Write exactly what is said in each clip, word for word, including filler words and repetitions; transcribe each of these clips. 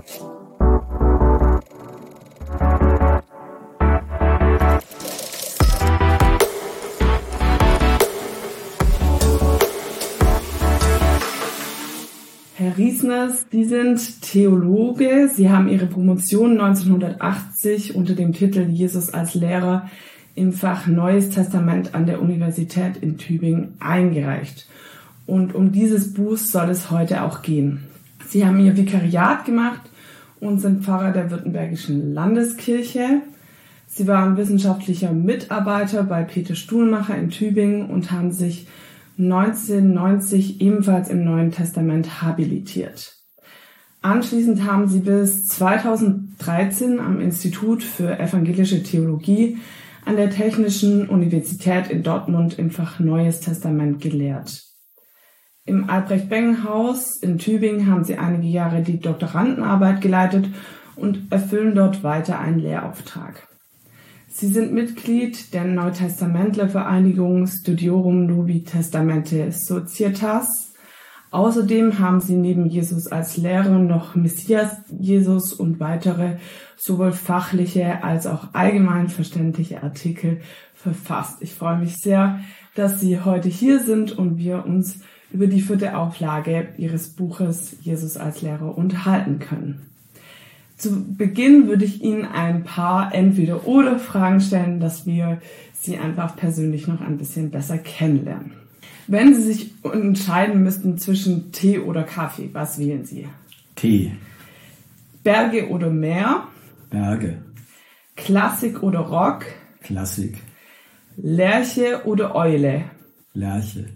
Herr Riesners, Sie sind Theologe. Sie haben Ihre Promotion neunzehnhundertachtzig unter dem Titel Jesus als Lehrer im Fach Neues Testament an der Universität in Tübingen eingereicht. Und um dieses Buch soll es heute auch gehen. Sie haben Ihr Vikariat gemacht und sind Pfarrer der Württembergischen Landeskirche. Sie waren wissenschaftlicher Mitarbeiter bei Peter Stuhlmacher in Tübingen und haben sich neunzehnhundertneunzig ebenfalls im Neuen Testament habilitiert. Anschließend haben sie bis zweitausenddreizehn am Institut für evangelische Theologie an der Technischen Universität in Dortmund im Fach Neues Testament gelehrt. Im Albrecht-Becken-Haus in Tübingen haben sie einige Jahre die Doktorandenarbeit geleitet und erfüllen dort weiter einen Lehrauftrag. Sie sind Mitglied der Neutestamentlervereinigung Studiorum Novi Testamente Societas. Außerdem haben sie neben Jesus als Lehrer noch Messias Jesus und weitere sowohl fachliche als auch allgemein verständliche Artikel verfasst. Ich freue mich sehr, dass Sie heute hier sind und wir uns über die vierte Auflage Ihres Buches Jesus als Lehrer unterhalten können. Zu Beginn würde ich Ihnen ein paar Entweder-oder-Fragen stellen, dass wir Sie einfach persönlich noch ein bisschen besser kennenlernen. Wenn Sie sich entscheiden müssten zwischen Tee oder Kaffee, was wählen Sie? Tee. Berge oder Meer? Berge. Klassik oder Rock? Klassik. Lerche oder Eule? Lerche.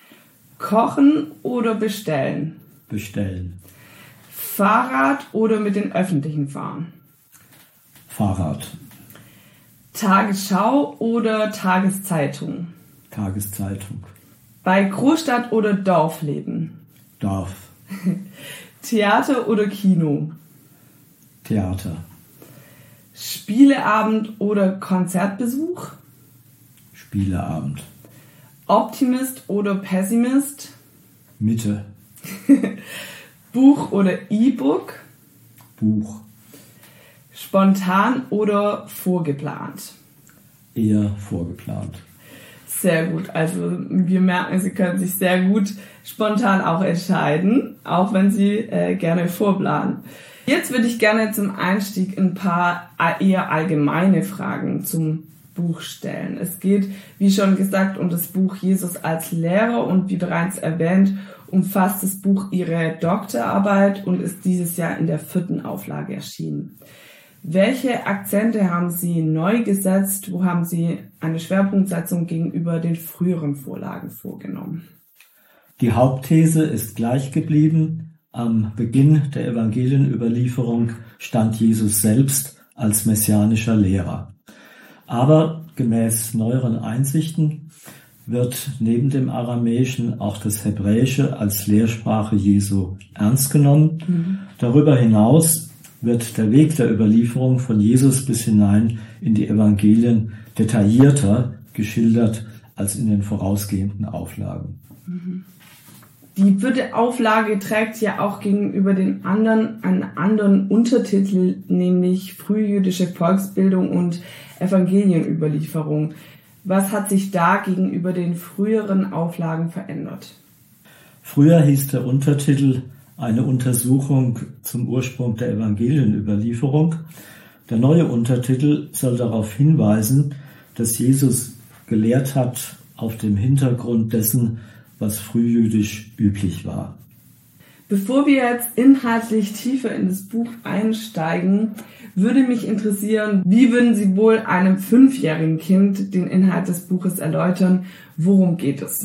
Kochen oder bestellen? Bestellen. Fahrrad oder mit den Öffentlichen fahren? Fahrrad. Tagesschau oder Tageszeitung? Tageszeitung. Bei Großstadt oder Dorfleben? Dorf. Theater oder Kino? Theater. Spieleabend oder Konzertbesuch? Spieleabend. Optimist oder Pessimist? Mitte. Buch oder E-Book? Buch. Spontan oder vorgeplant? Eher vorgeplant. Sehr gut. Also wir merken, Sie können sich sehr gut spontan auch entscheiden, auch wenn Sie äh, gerne vorplanen. Jetzt würde ich gerne zum Einstieg ein paar eher allgemeine Fragen zum Buch stellen. Es geht, wie schon gesagt, um das Buch Jesus als Lehrer und wie bereits erwähnt, umfasst das Buch Ihre Doktorarbeit und ist dieses Jahr in der vierten Auflage erschienen. Welche Akzente haben Sie neu gesetzt? Wo haben Sie eine Schwerpunktsetzung gegenüber den früheren Vorlagen vorgenommen? Die Hauptthese ist gleich geblieben. Am Beginn der Evangelienüberlieferung stand Jesus selbst als messianischer Lehrer. Aber gemäß neueren Einsichten wird neben dem Aramäischen auch das Hebräische als Lehrsprache Jesu ernst genommen. Mhm. Darüber hinaus wird der Weg der Überlieferung von Jesus bis hinein in die Evangelien detaillierter geschildert als in den vorausgehenden Auflagen. Mhm. Die vierte Auflage trägt ja auch gegenüber den anderen einen anderen Untertitel, nämlich frühjüdische Volksbildung und Evangelienüberlieferung. Was hat sich da gegenüber den früheren Auflagen verändert? Früher hieß der Untertitel eine Untersuchung zum Ursprung der Evangelienüberlieferung. Der neue Untertitel soll darauf hinweisen, dass Jesus gelehrt hat auf dem Hintergrund dessen, was frühjüdisch üblich war. Bevor wir jetzt inhaltlich tiefer in das Buch einsteigen, würde mich interessieren, wie würden Sie wohl einem fünfjährigen Kind den Inhalt des Buches erläutern? Worum geht es?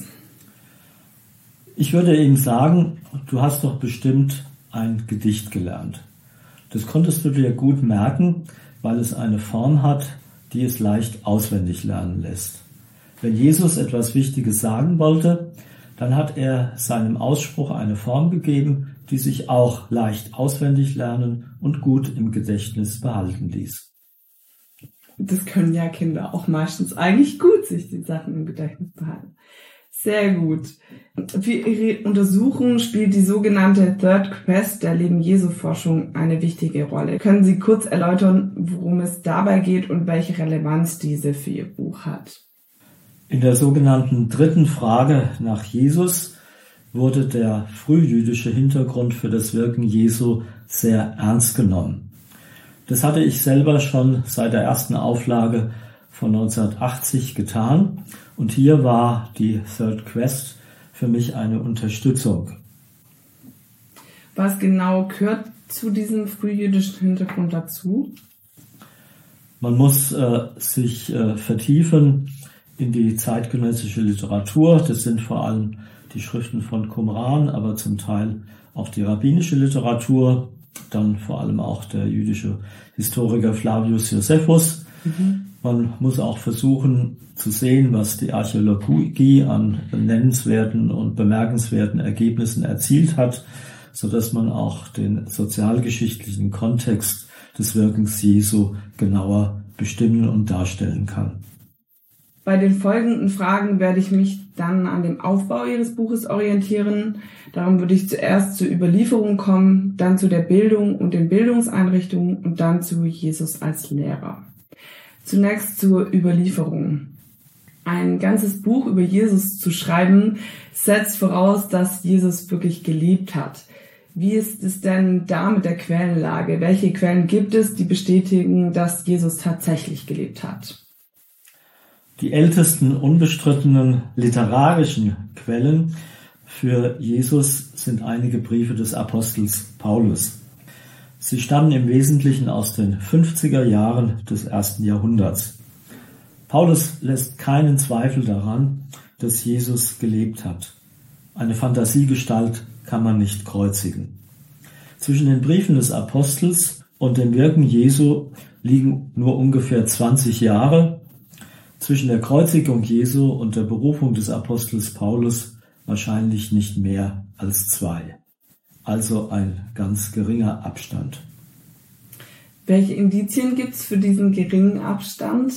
Ich würde ihm sagen, du hast doch bestimmt ein Gedicht gelernt. Das konntest du dir gut merken, weil es eine Form hat, die es leicht auswendig lernen lässt. Wenn Jesus etwas Wichtiges sagen wollte, dann hat er seinem Ausspruch eine Form gegeben, die sich auch leicht auswendig lernen und gut im Gedächtnis behalten ließ. Das können ja Kinder auch meistens eigentlich gut, sich die Sachen im Gedächtnis behalten. Sehr gut. Für Ihre Untersuchung spielt die sogenannte Third Quest der Leben-Jesu-Forschung eine wichtige Rolle. Können Sie kurz erläutern, worum es dabei geht und welche Relevanz diese für Ihr Buch hat? In der sogenannten dritten Frage nach Jesus wurde der frühjüdische Hintergrund für das Wirken Jesu sehr ernst genommen. Das hatte ich selber schon seit der ersten Auflage von neunzehnhundertachtzig getan und hier war die Third Quest für mich eine Unterstützung. Was genau gehört zu diesem frühjüdischen Hintergrund dazu? Man muss äh, sich äh, vertiefen in die zeitgenössische Literatur. Das sind vor allem die Schriften von Qumran, aber zum Teil auch die rabbinische Literatur, dann vor allem auch der jüdische Historiker Flavius Josephus. Mhm. Man muss auch versuchen zu sehen, was die Archäologie an nennenswerten und bemerkenswerten Ergebnissen erzielt hat, so dass man auch den sozialgeschichtlichen Kontext des Wirkens Jesu genauer bestimmen und darstellen kann. Bei den folgenden Fragen werde ich mich dann an dem Aufbau Ihres Buches orientieren. Darum würde ich zuerst zur Überlieferung kommen, dann zu der Bildung und den Bildungseinrichtungen und dann zu Jesus als Lehrer. Zunächst zur Überlieferung. Ein ganzes Buch über Jesus zu schreiben, setzt voraus, dass Jesus wirklich gelebt hat. Wie ist es denn da mit der Quellenlage? Welche Quellen gibt es, die bestätigen, dass Jesus tatsächlich gelebt hat? Die ältesten unbestrittenen literarischen Quellen für Jesus sind einige Briefe des Apostels Paulus. Sie stammen im Wesentlichen aus den fünfziger Jahren des ersten Jahrhunderts. Paulus lässt keinen Zweifel daran, dass Jesus gelebt hat. Eine Fantasiegestalt kann man nicht kreuzigen. Zwischen den Briefen des Apostels und dem Wirken Jesu liegen nur ungefähr zwanzig Jahre. Zwischen der Kreuzigung Jesu und der Berufung des Apostels Paulus wahrscheinlich nicht mehr als zwei. Also ein ganz geringer Abstand. Welche Indizien gibt es für diesen geringen Abstand?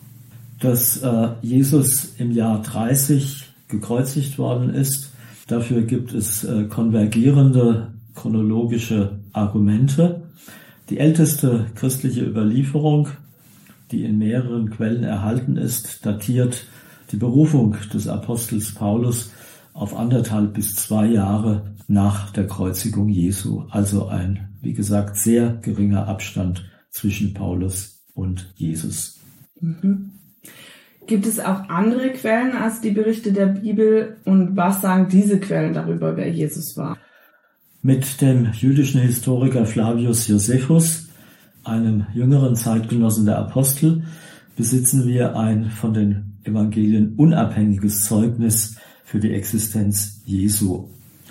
Dass äh, Jesus im Jahr dreißig gekreuzigt worden ist. Dafür gibt es äh, konvergierende chronologische Argumente. Die älteste christliche Überlieferung, die in mehreren Quellen erhalten ist, datiert die Berufung des Apostels Paulus auf anderthalb bis zwei Jahre nach der Kreuzigung Jesu. Also ein, wie gesagt, sehr geringer Abstand zwischen Paulus und Jesus. Mhm. Gibt es auch andere Quellen als die Berichte der Bibel? Und was sagen diese Quellen darüber, wer Jesus war? Mit dem jüdischen Historiker Flavius Josephus, einem jüngeren Zeitgenossen der Apostel, besitzen wir ein von den Evangelien unabhängiges Zeugnis für die Existenz Jesu.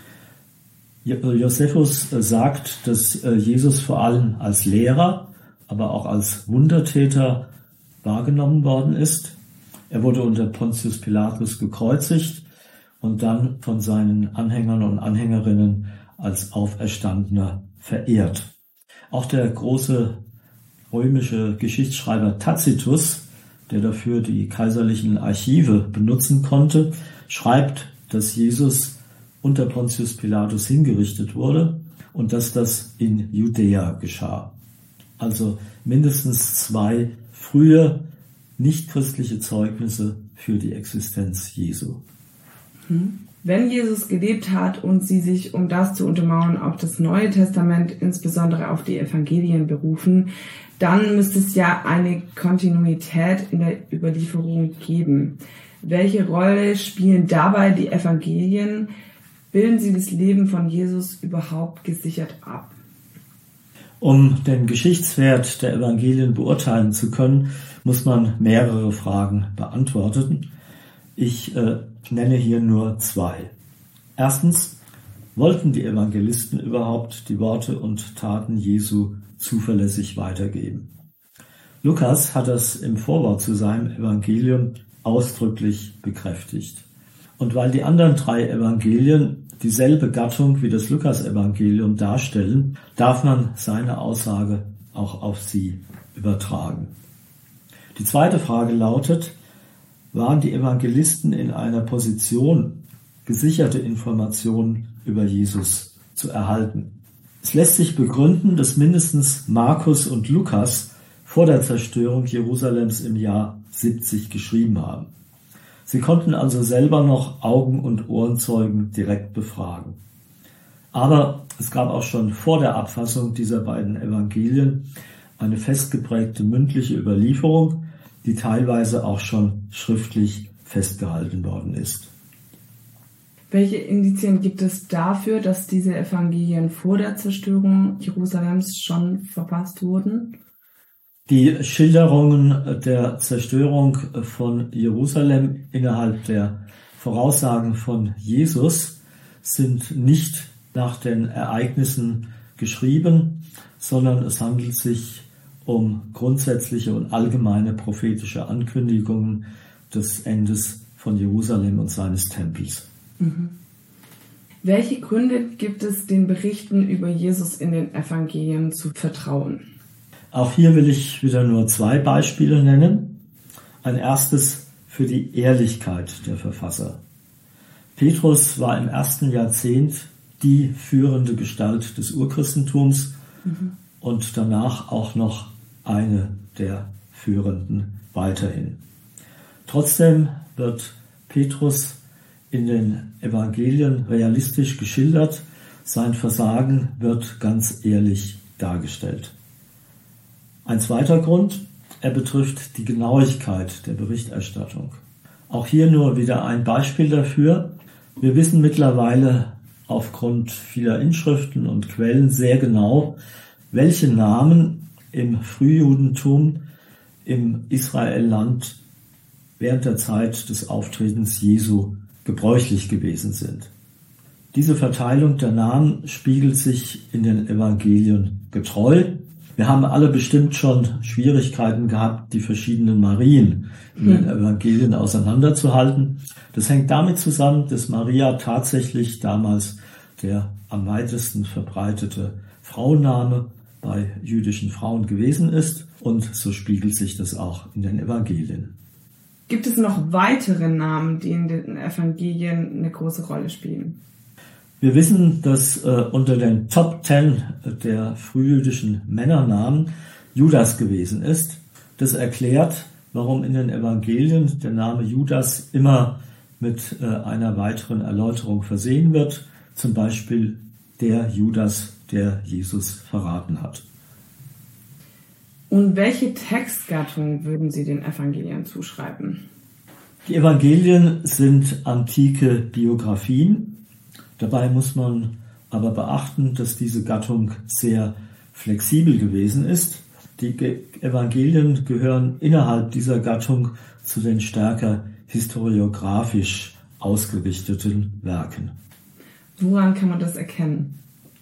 Josephus sagt, dass Jesus vor allem als Lehrer, aber auch als Wundertäter wahrgenommen worden ist. Er wurde unter Pontius Pilatus gekreuzigt und dann von seinen Anhängern und Anhängerinnen als Auferstandener verehrt. Auch der große römische Geschichtsschreiber Tacitus, der dafür die kaiserlichen Archive benutzen konnte, schreibt, dass Jesus unter Pontius Pilatus hingerichtet wurde und dass das in Judäa geschah. Also mindestens zwei frühe nichtchristliche Zeugnisse für die Existenz Jesu. Wenn Jesus gelebt hat und Sie sich, um das zu untermauern, auf das Neue Testament, insbesondere auf die Evangelien berufen, dann müsste es ja eine Kontinuität in der Überlieferung geben. Welche Rolle spielen dabei die Evangelien? Bilden sie das Leben von Jesus überhaupt gesichert ab? Um den Geschichtswert der Evangelien beurteilen zu können, muss man mehrere Fragen beantworten. Ich äh, nenne hier nur zwei. Erstens, wollten die Evangelisten überhaupt die Worte und Taten Jesu zuverlässig weitergeben? Lukas hat das im Vorwort zu seinem Evangelium ausdrücklich bekräftigt. Und weil die anderen drei Evangelien dieselbe Gattung wie das Lukas-Evangelium darstellen, darf man seine Aussage auch auf sie übertragen. Die zweite Frage lautet, waren die Evangelisten in einer Position, gesicherte Informationen über Jesus zu erhalten. Es lässt sich begründen, dass mindestens Markus und Lukas vor der Zerstörung Jerusalems im Jahr siebzig geschrieben haben. Sie konnten also selber noch Augen- und Ohrenzeugen direkt befragen. Aber es gab auch schon vor der Abfassung dieser beiden Evangelien eine festgeprägte mündliche Überlieferung, die teilweise auch schon schriftlich festgehalten worden ist. Welche Indizien gibt es dafür, dass diese Evangelien vor der Zerstörung Jerusalems schon verfasst wurden? Die Schilderungen der Zerstörung von Jerusalem innerhalb der Voraussagen von Jesus sind nicht nach den Ereignissen geschrieben, sondern es handelt sich um grundsätzliche und allgemeine prophetische Ankündigungen des Endes von Jerusalem und seines Tempels. Mhm. Welche Gründe gibt es, den Berichten über Jesus in den Evangelien zu vertrauen? Auch hier will ich wieder nur zwei Beispiele nennen. Ein erstes für die Ehrlichkeit der Verfasser. Petrus war im ersten Jahrzehnt die führende Gestalt des Urchristentums mhm. und danach auch noch eine der führenden weiterhin. Trotzdem wird Petrus in den Evangelien realistisch geschildert, sein Versagen wird ganz ehrlich dargestellt. Ein zweiter Grund, er betrifft die Genauigkeit der Berichterstattung. Auch hier nur wieder ein Beispiel dafür. Wir wissen mittlerweile aufgrund vieler Inschriften und Quellen sehr genau, welche Namen im Frühjudentum im Israelland während der Zeit des Auftretens Jesu gebräuchlich gewesen sind. Diese Verteilung der Namen spiegelt sich in den Evangelien getreu. Wir haben alle bestimmt schon Schwierigkeiten gehabt, die verschiedenen Marien in den Evangelien auseinanderzuhalten. Das hängt damit zusammen, dass Maria tatsächlich damals der am weitesten verbreitete Frauenname bei jüdischen Frauen gewesen ist, und so spiegelt sich das auch in den Evangelien. Gibt es noch weitere Namen, die in den Evangelien eine große Rolle spielen? Wir wissen, dass äh, unter den Top Ten der frühjüdischen Männernamen Judas gewesen ist. Das erklärt, warum in den Evangelien der Name Judas immer mit äh, einer weiteren Erläuterung versehen wird. Zum Beispiel der Judas, der Jesus verraten hat. Und welche Textgattung würden Sie den Evangelien zuschreiben? Die Evangelien sind antike Biografien. Dabei muss man aber beachten, dass diese Gattung sehr flexibel gewesen ist. Die Evangelien gehören innerhalb dieser Gattung zu den stärker historiografisch ausgerichteten Werken. Woran kann man das erkennen?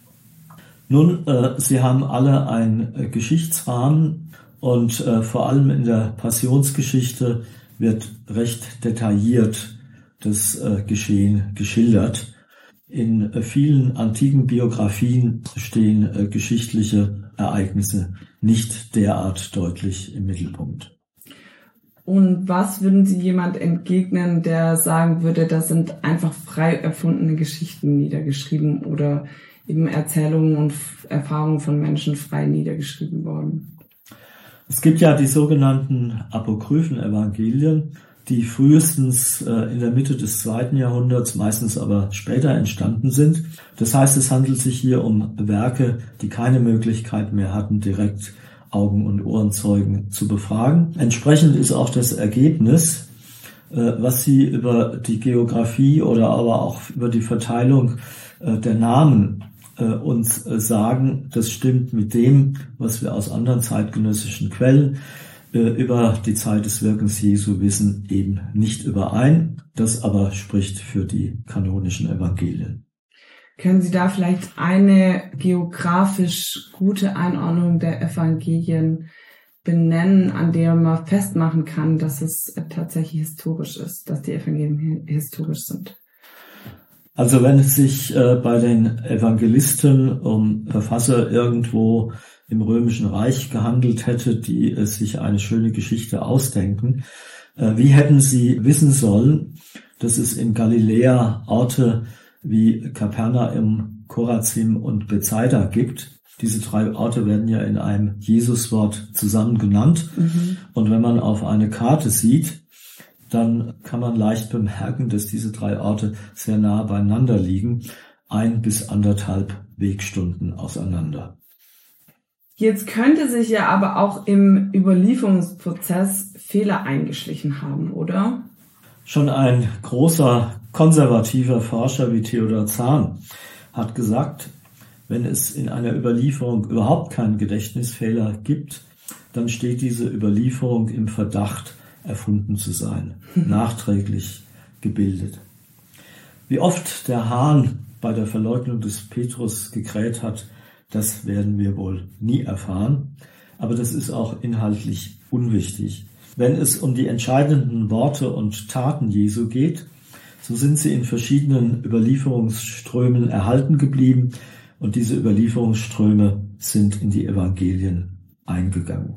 Nun, äh, sie haben alle einen äh, Geschichtsrahmen und äh, vor allem in der Passionsgeschichte wird recht detailliert das äh, Geschehen geschildert. In äh, vielen antiken Biografien stehen äh, geschichtliche Ereignisse nicht derart deutlich im Mittelpunkt. Und was würden Sie jemand entgegnen, der sagen würde, das sind einfach frei erfundene Geschichten niedergeschrieben oder eben Erzählungen und Erfahrungen von Menschen frei niedergeschrieben worden? Es gibt ja die sogenannten apokryphen Evangelien, die frühestens äh, in der Mitte des zweiten Jahrhunderts, meistens aber später entstanden sind. Das heißt, es handelt sich hier um Werke, die keine Möglichkeit mehr hatten, direkt Augen- und Ohrenzeugen zu befragen. Entsprechend ist auch das Ergebnis, äh, was Sie über die Geografie oder aber auch über die Verteilung äh, der Namen äh, uns äh, sagen, das stimmt mit dem, was wir aus anderen zeitgenössischen Quellen äh, über die Zeit des Wirkens Jesu wissen, eben nicht überein. Das aber spricht für die kanonischen Evangelien. Können Sie da vielleicht eine geografisch gute Einordnung der Evangelien benennen, an der man festmachen kann, dass es tatsächlich historisch ist, dass die Evangelien historisch sind? Also wenn es sich äh, bei den Evangelisten um Verfasser irgendwo im Römischen Reich gehandelt hätte, die äh, sich eine schöne Geschichte ausdenken, Wie hätten sie wissen sollen, dass es in Galiläa Orte wie Kapernaum, Chorazim und Bethsaida gibt? Diese drei Orte werden ja in einem Jesuswort zusammen genannt. Mhm. Und wenn man auf eine Karte sieht, dann kann man leicht bemerken, dass diese drei Orte sehr nah beieinander liegen, ein bis anderthalb Wegstunden auseinander. Jetzt könnte sich ja aber auch im Überlieferungsprozess Fehler eingeschlichen haben, oder? Schon ein großer konservativer Forscher wie Theodor Zahn hat gesagt, wenn es in einer Überlieferung überhaupt keinen Gedächtnisfehler gibt, dann steht diese Überlieferung im Verdacht, erfunden zu sein, nachträglich gebildet. Wie oft der Hahn bei der Verleugnung des Petrus gekräht hat, das werden wir wohl nie erfahren, aber das ist auch inhaltlich unwichtig. Wenn es um die entscheidenden Worte und Taten Jesu geht, so sind sie in verschiedenen Überlieferungsströmen erhalten geblieben und diese Überlieferungsströme sind in die Evangelien eingegangen.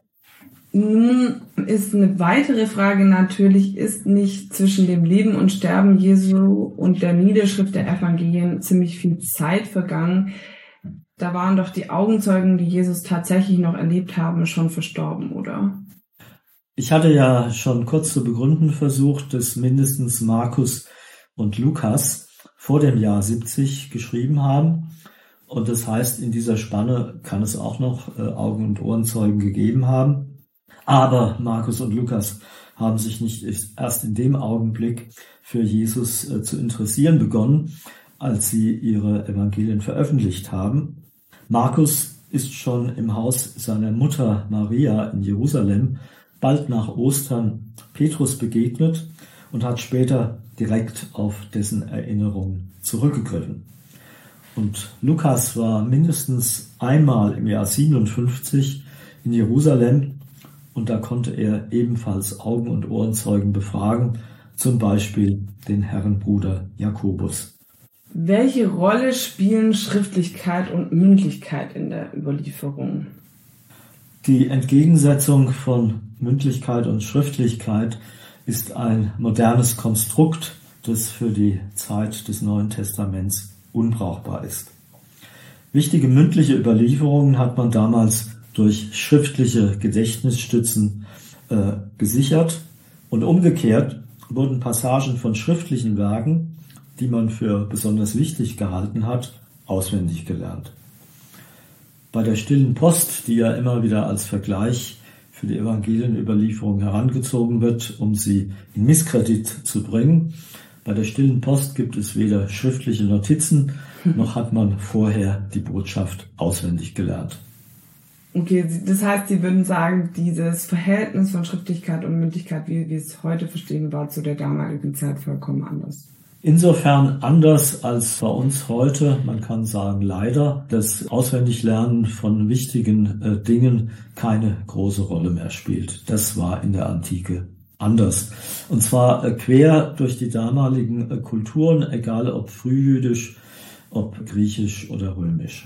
Nun ist eine weitere Frage natürlich, ist nicht zwischen dem Leben und Sterben Jesu und der Niederschrift der Evangelien ziemlich viel Zeit vergangen? Da waren doch die Augenzeugen, die Jesus tatsächlich noch erlebt haben, schon verstorben, oder? Ich hatte ja schon kurz zu begründen versucht, dass mindestens Markus und Lukas vor dem Jahr siebzig geschrieben haben. Und das heißt, in dieser Spanne kann es auch noch äh, Augen- und Ohrenzeugen gegeben haben. Aber Markus und Lukas haben sich nicht erst in dem Augenblick für Jesus äh, zu interessieren begonnen, als sie ihre Evangelien veröffentlicht haben. Markus ist schon im Haus seiner Mutter Maria in Jerusalem bald nach Ostern Petrus begegnet und hat später direkt auf dessen Erinnerungen zurückgegriffen. Und Lukas war mindestens einmal im Jahr siebenundfünfzig in Jerusalem und da konnte er ebenfalls Augen- und Ohrenzeugen befragen, zum Beispiel den Herrenbruder Jakobus. Welche Rolle spielen Schriftlichkeit und Mündlichkeit in der Überlieferung? Die Entgegensetzung von Mündlichkeit und Schriftlichkeit ist ein modernes Konstrukt, das für die Zeit des Neuen Testaments unbrauchbar ist. Wichtige mündliche Überlieferungen hat man damals durch schriftliche Gedächtnisstützen äh, gesichert und umgekehrt wurden Passagen von schriftlichen Werken, die man für besonders wichtig gehalten hat, auswendig gelernt. Bei der stillen Post, die ja immer wieder als Vergleich für die Evangelienüberlieferung herangezogen wird, um sie in Misskredit zu bringen, bei der stillen Post gibt es weder schriftliche Notizen, noch hat man vorher die Botschaft auswendig gelernt. Okay, das heißt, Sie würden sagen, dieses Verhältnis von Schriftlichkeit und Mündlichkeit, wie wir es heute verstehen, war zu der damaligen Zeit vollkommen anders. Insofern anders als bei uns heute, man kann sagen leider, dass Auswendiglernen von wichtigen äh, Dingen keine große Rolle mehr spielt. Das war in der Antike anders. Und zwar äh, quer durch die damaligen äh, Kulturen, egal ob frühjüdisch, ob griechisch oder römisch.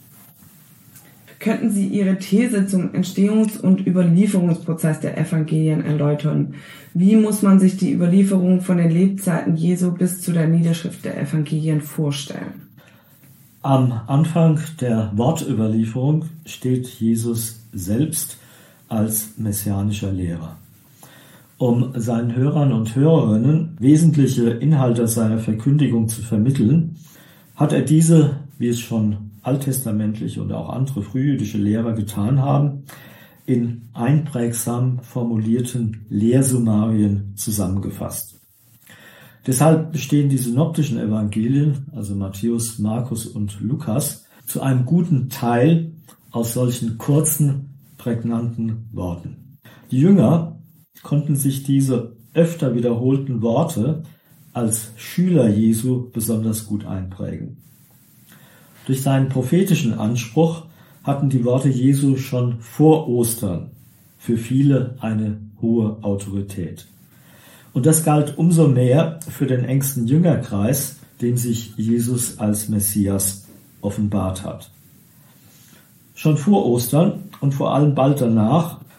Könnten Sie Ihre These zum Entstehungs- und Überlieferungsprozess der Evangelien erläutern? Wie muss man sich die Überlieferung von den Lebzeiten Jesu bis zu der Niederschrift der Evangelien vorstellen? Am Anfang der Wortüberlieferung steht Jesus selbst als messianischer Lehrer. Um seinen Hörern und Hörerinnen wesentliche Inhalte seiner Verkündigung zu vermitteln, hat er diese, wie es schon alttestamentliche und auch andere frühjüdische Lehrer getan haben, in einprägsam formulierten Lehrsummarien zusammengefasst. Deshalb bestehen die synoptischen Evangelien, also Matthäus, Markus und Lukas, zu einem guten Teil aus solchen kurzen, prägnanten Worten. Die Jünger konnten sich diese öfter wiederholten Worte als Schüler Jesu besonders gut einprägen. Durch seinen prophetischen Anspruch hatten die Worte Jesu schon vor Ostern für viele eine hohe Autorität. Und das galt umso mehr für den engsten Jüngerkreis, dem sich Jesus als Messias offenbart hat. Schon vor Ostern und vor allem bald danach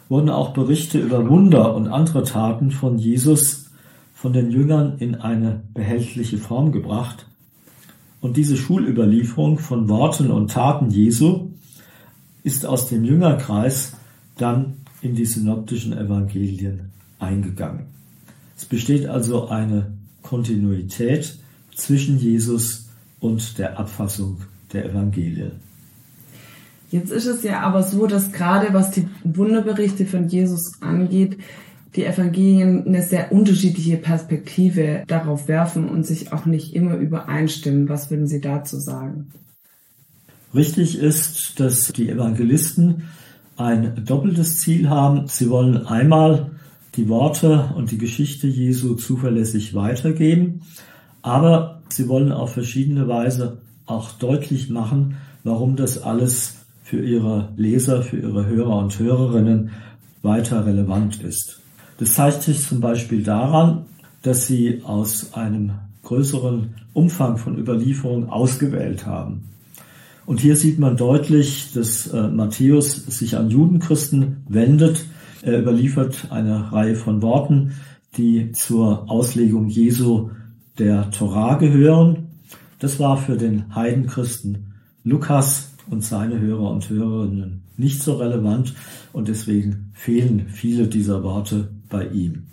wurden auch Berichte über Wunder und andere Taten von Jesus von den Jüngern in eine behältliche Form gebracht. Und diese Schulüberlieferung von Worten und Taten Jesu ist aus dem Jüngerkreis dann in die synoptischen Evangelien eingegangen. Es besteht also eine Kontinuität zwischen Jesus und der Abfassung der Evangelien. Jetzt ist es ja aber so, dass gerade was die Wunderberichte von Jesus angeht, die Evangelien eine sehr unterschiedliche Perspektive darauf werfen und sich auch nicht immer übereinstimmen. Was würden Sie dazu sagen? Richtig ist, dass die Evangelisten ein doppeltes Ziel haben. Sie wollen einmal die Worte und die Geschichte Jesu zuverlässig weitergeben, aber sie wollen auf verschiedene Weise auch deutlich machen, warum das alles für ihre Leser, für ihre Hörer und Hörerinnen weiter relevant ist. Das zeigt sich zum Beispiel daran, dass sie aus einem größeren Umfang von Überlieferungen ausgewählt haben. Und hier sieht man deutlich, dass äh, Matthäus sich an Judenchristen wendet. Er überliefert eine Reihe von Worten, die zur Auslegung Jesu der Torah gehören. Das war für den Heidenchristen Lukas und seine Hörer und Hörerinnen nicht so relevant und deswegen fehlen viele dieser Worte bei ihm.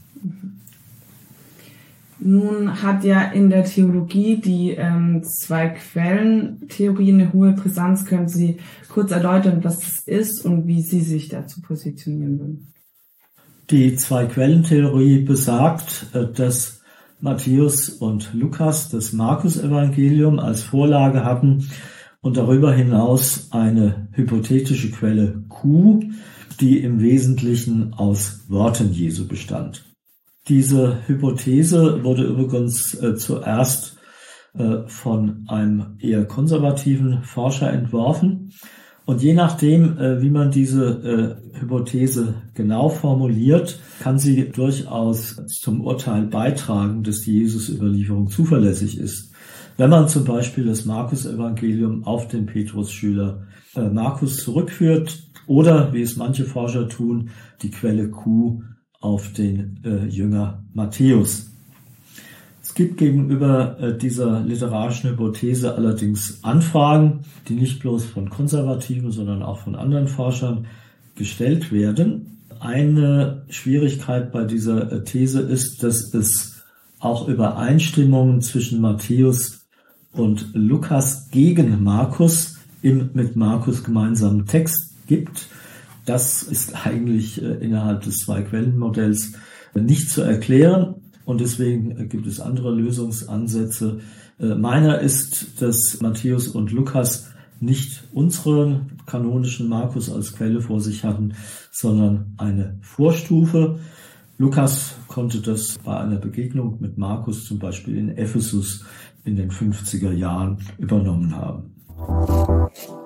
Nun hat ja in der Theologie die ähm, Zwei-Quellen-Theorie eine hohe Brisanz. Können Sie kurz erläutern, was das ist und wie Sie sich dazu positionieren würden? Die Zwei-Quellen-Theorie besagt, dass Matthäus und Lukas das Markus-Evangelium als Vorlage hatten und darüber hinaus eine hypothetische Quelle Q, die im Wesentlichen aus Worten Jesu bestand. Diese Hypothese wurde übrigens äh, zuerst äh, von einem eher konservativen Forscher entworfen. Und je nachdem, äh, wie man diese äh, Hypothese genau formuliert, kann sie durchaus zum Urteil beitragen, dass die Jesus-Überlieferung zuverlässig ist. Wenn man zum Beispiel das Markus-Evangelium auf den Petrus-Schüler äh, Markus zurückführt oder, wie es manche Forscher tun, die Quelle Q auf den äh, Jünger Matthäus. Es gibt gegenüber äh, dieser literarischen Hypothese allerdings Anfragen, die nicht bloß von Konservativen, sondern auch von anderen Forschern gestellt werden. Eine Schwierigkeit bei dieser äh, These ist, dass es auch Übereinstimmungen zwischen Matthäus und Lukas gegen Markus im mit Markus gemeinsamen Text gibt. Das ist eigentlich äh, innerhalb des Zwei-Quellen-Modells äh, nicht zu erklären und deswegen äh, gibt es andere Lösungsansätze. Äh, meiner ist, dass Matthäus und Lukas nicht unseren kanonischen Markus als Quelle vor sich hatten, sondern eine Vorstufe. Lukas konnte das bei einer Begegnung mit Markus zum Beispiel in Ephesus in den fünfziger Jahren übernommen haben.